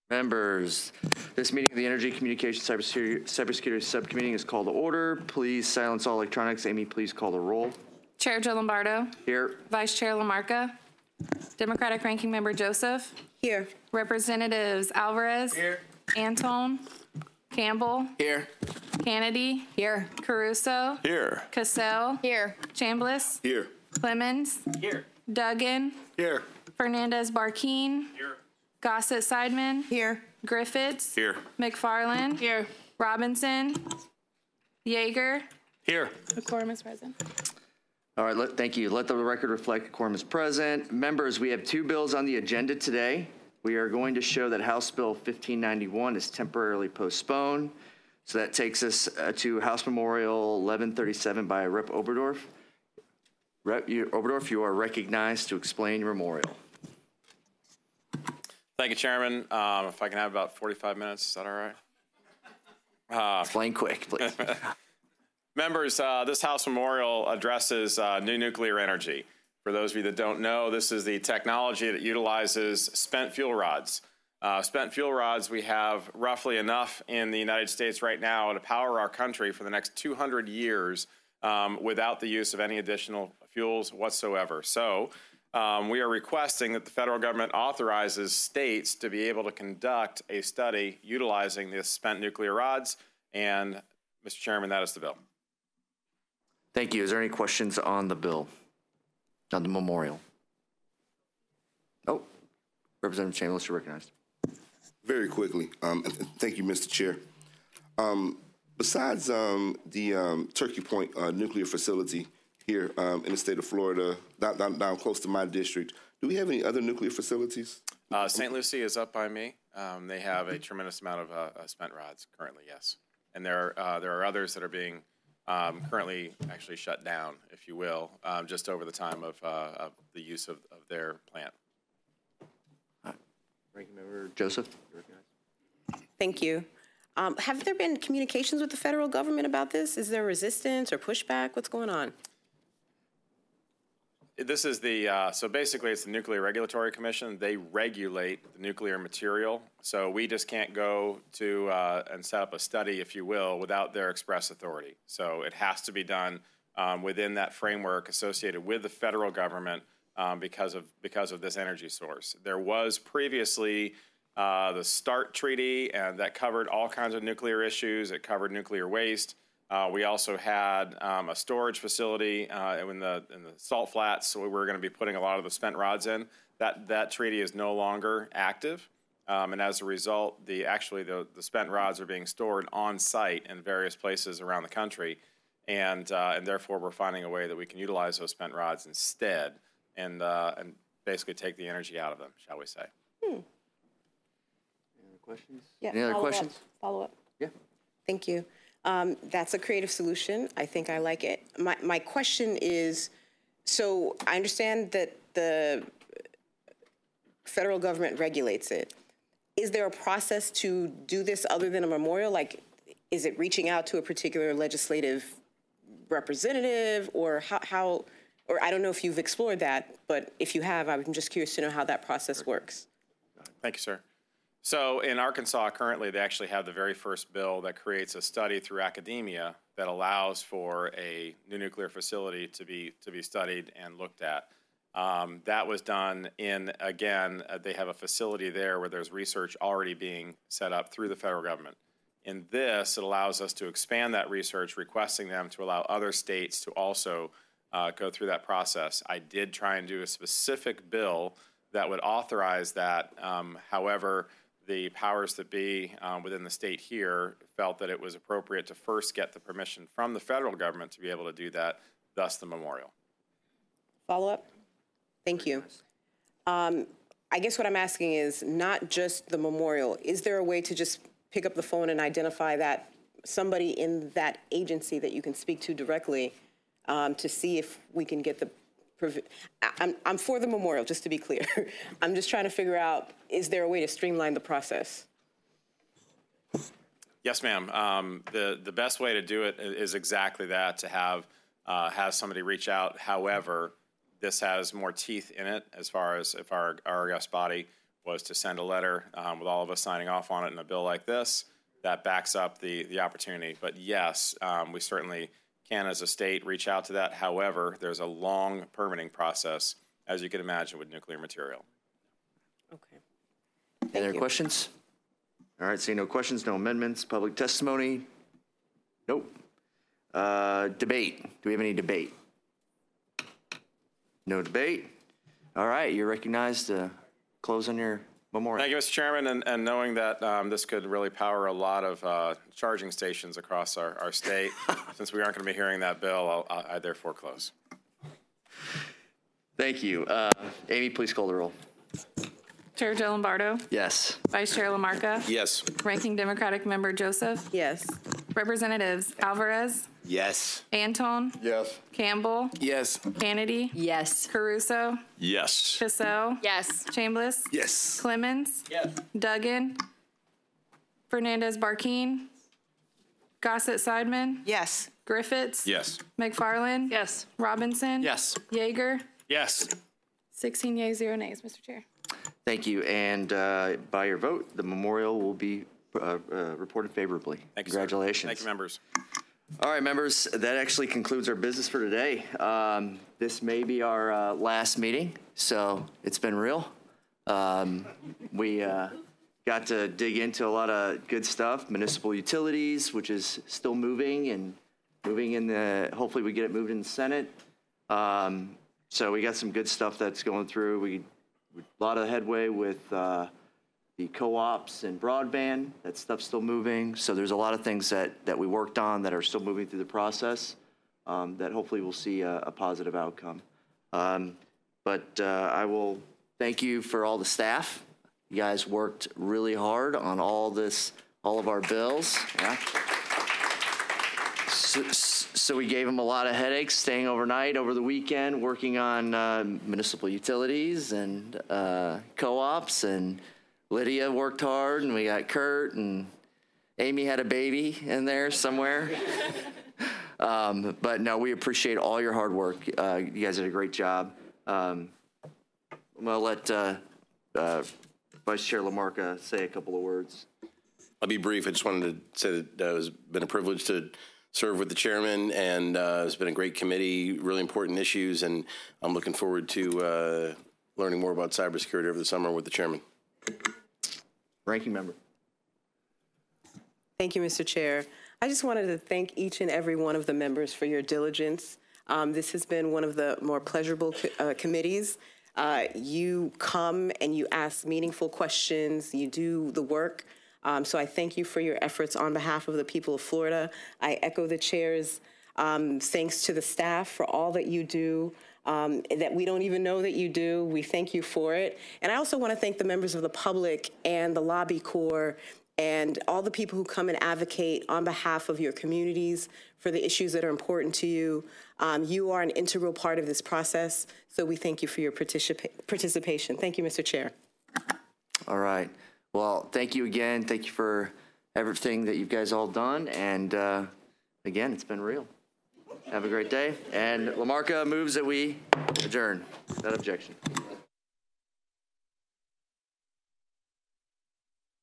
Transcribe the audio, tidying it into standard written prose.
Members, this meeting of the Energy Communications Cybersecurity Subcommittee is called to order. Please silence all electronics. Amy, please call the roll. Chair Joe Lombardo. Here. Vice Chair LaMarca. Democratic Ranking Member Joseph. Here. Representatives Alvarez. Here. Antone. Campbell. Here. Kennedy. Here. Caruso. Here. Cassell. Here. Chambliss. Here. Clemens. Here. Duggan. Here. Fernandez Barkeen. Here. Gossett Sideman. Here. Griffiths. Here. McFarland. Here. Robinson. Yeager. Here. The quorum is present. All right, thank you. Let the record reflect the quorum is present. Members, we have two bills on the agenda today. We are going to show that House Bill 1591 is temporarily postponed. So that takes us to House Memorial 1137 by Rep. Oberdorf. Rep. Oberdorf, you are recognized to explain your memorial. Thank you, Chairman. If I can have about 45 minutes, is that all right? Explain quick, please. Members, this House Memorial addresses new nuclear energy. For those of you that don't know, this is the technology that utilizes spent fuel rods. Spent fuel rods, we have roughly enough in the United States right now to power our country for the next 200 years without the use of any additional fuels whatsoever. So we are requesting that the federal government authorizes states to be able to conduct a study utilizing the spent nuclear rods. And, Mr. Chairman, that is the bill. Thank you. Is there any questions on the bill, on the memorial? Oh, Representative Chambliss, you're recognized. Very quickly, thank you, Mr. Chair. Besides the Turkey Point nuclear facility here in the state of Florida, down close to my district, do we have any other nuclear facilities? St. Lucie is up by me. They have a tremendous amount of spent rods currently, yes. And there are others that are being currently actually shut down, if you will, just over the time of the use of their plant. Ranking Member Joseph, you're recognized. Thank you. Have there been communications with the federal government about this? Is there resistance or pushback? What's going on? This is the, so basically it's the Nuclear Regulatory Commission. They regulate the nuclear material. So we just can't go to and set up a study, if you will, without their express authority. So it has to be done within that framework associated with the federal government because of this energy source. There was previously the START Treaty, and that covered all kinds of nuclear issues. It covered nuclear waste. We also had a storage facility in the salt flats, so we were going to be putting a lot of the spent rods in. That treaty is no longer active, and as a result, the spent rods are being stored on site in various places around the country, and therefore we're finding a way that we can utilize those spent rods instead, and basically take the energy out of them, shall we say? Any other questions? Yeah, Any other questions? Follow up. Yeah. Thank you. That's a creative solution. I think I like it. My question is, so I understand that the federal government regulates it. Is there a process to do this other than a memorial? Like, is it reaching out to a particular legislative representative, or how or I don't know if you've explored that, but if you have, I'm just curious to know how that process works. Thank you, sir. So in Arkansas, currently, they actually have the very first bill that creates a study through academia that allows for a new nuclear facility to be studied and looked at. That was done in, again, they have a facility there where there's research already being set up through the federal government. In this, it allows us to expand that research, requesting them to allow other states to also go through that process. I did try and do a specific bill that would authorize that. However, the powers that be within the state here felt that it was appropriate to first get the permission from the federal government to be able to do that, thus the memorial. Follow up? Thank you. I guess what I'm asking is not just the memorial. Is there a way to just pick up the phone and identify that somebody in that agency that you can speak to directly to see if we can get the I'm for the memorial, just to be clear. I'm just trying to figure out, is there a way to streamline the process? Yes, ma'am. The best way to do it is exactly that, to have somebody reach out. However, this has more teeth in it as far as if our guest body was to send a letter with all of us signing off on it in a bill like this that backs up the opportunity. But yes, we certainly can, as a state, reach out to that. However, there's a long permitting process, as you can imagine, with nuclear material. Okay. Any other questions? All right, seeing no questions, no amendments, public testimony? Nope. Debate. Do we have any debate? No debate? All right, you're recognized to close on your memorial. Thank you, Mr. Chairman, and knowing that this could really power a lot of charging stations across our state, since we aren't going to be hearing that bill, I therefore close. Thank you. Amy, please call the roll. Chair Joe Lombardo, Yes. Vice Chair LaMarca, Yes. Ranking Democratic Member Joseph, Yes. Representatives Alvarez, Yes. Anton, Yes. Campbell, Yes. Kennedy, Yes. Caruso, Yes. Cassell, Yes. Chambliss, Yes. Clemens, Yes. Duggan, Fernandez Barkeen, Gossett Sideman, Yes. Griffiths, Yes. McFarland, Yes. Robinson, Yes. Yeager, Yes. 16 yeas, 0 nays, Mr. Chair. Thank you. And by your vote, the memorial will be reported favorably. Thank you, sir. Congratulations. Thank you, members. All right, members, that actually concludes our business for today. This may be our last meeting, so it's been real. We got to dig into a lot of good stuff, municipal utilities, which is still moving and moving in the, hopefully we get it moved in the Senate. So we got some good stuff that's going through. A lot of headway with the co-ops and broadband. That stuff's still moving. So there's a lot of things that we worked on that are still moving through the process that hopefully we'll see a positive outcome. But I will thank you for all the staff. You guys worked really hard on all of our bills. Yeah. So we gave them a lot of headaches, staying overnight over the weekend, working on municipal utilities and co-ops, and Lydia worked hard, and we got Kurt, and Amy had a baby in there somewhere. But no, we appreciate all your hard work. You guys did a great job. I'm gonna let Vice Chair LaMarca say a couple of words. I'll be brief. I just wanted to say that it's been a privilege to serve with the chairman, and it's been a great committee, really important issues, and I'm looking forward to learning more about cybersecurity over the summer with the chairman. Ranking member. Thank you, Mr. Chair. I just wanted to thank each and every one of the members for your diligence. This has been one of the more pleasurable committees. You come and you ask meaningful questions, you do the work. So I thank you for your efforts on behalf of the people of Florida. I echo the chair's thanks to the staff for all that you do, that we don't even know that you do. We thank you for it. And I also want to thank the members of the public and the lobby corps and all the people who come and advocate on behalf of your communities for the issues that are important to you. You are an integral part of this process, so we thank you for your participation. Thank you, Mr. Chair. All right. Well, thank you again. Thank you for everything that you guys all done. And again, it's been real. Have a great day. And LaMarca moves that we adjourn. Without objection.